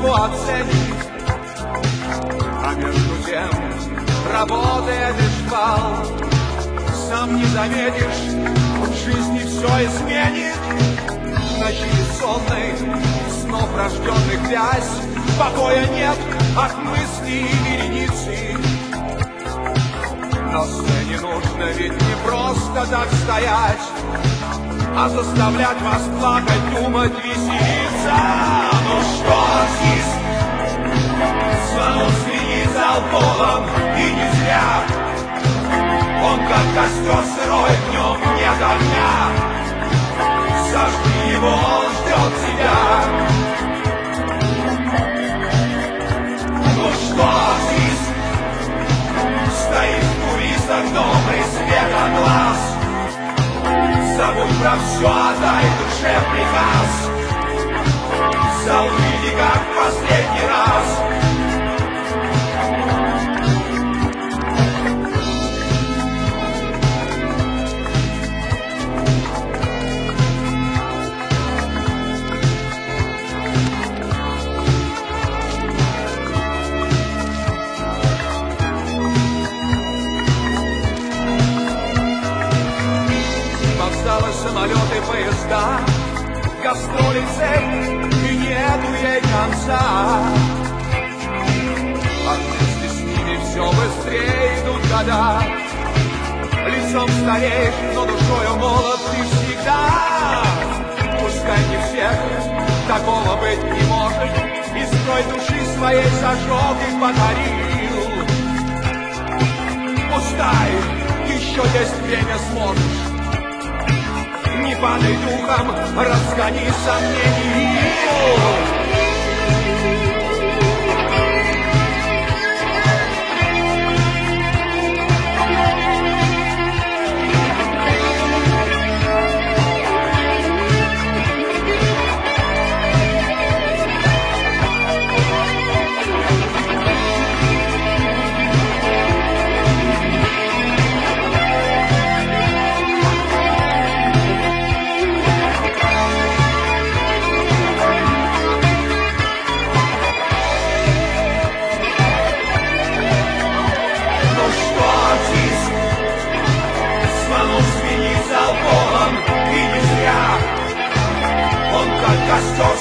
его оценит. А между тем работает и шквал. Сам не заметишь, в жизни все изменит. Ночи сонной, снов рожденных вязь, покоя нет от мыслей и вереницы. Но сцене нужно ведь не просто так стоять, а заставлять вас плакать, думать, веселиться. Ну что, артист, звонок звенит зал полон, и не зря. Он как костер сырой, днем нет огня. Зажги его, он ждет тебя. Ну что, артист, стоит в кулисах добрый светоглаз. Забудь про все, отдай душе приказ. Зал увиди, как в последний раз. Самолеты, поезда, гастроли, цель, и нету ей конца. А вместе с ними все быстрее идут года. Лицом стареешь, но душою молод ты всегда. Пускай не всех, такого быть не может. И строй души своей зажег и подарил. Пускай еще есть время, сможешь. Не падай духом, разгони сомнения. Костер